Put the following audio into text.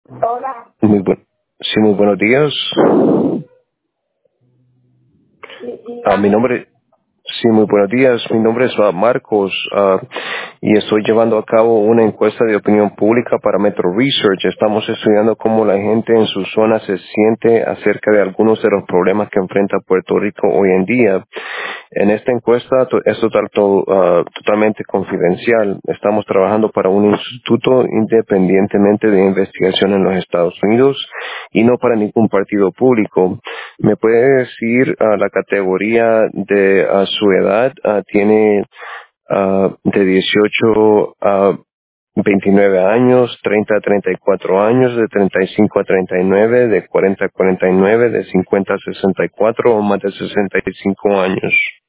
Hola. Sí, muy buenos días. Mi Dígame. nombre, sí, muy buenos días. Mi nombre es Marcos y estoy llevando a cabo una encuesta de opinión pública para Metro Research. Estamos estudiando cómo la gente en su zona se siente acerca de algunos de los problemas que enfrenta Puerto Rico hoy en día. En esta encuesta es totalmente confidencial. Estamos trabajando para un instituto independientemente de investigación en los Estados Unidos y no para ningún partido público. ¿Me puede decir la categoría de su edad? Tiene de 18 a 29 años, 30 a 34 años, de 35 a 39, de 40 a 49, de 50 a 64 o más de 65 años.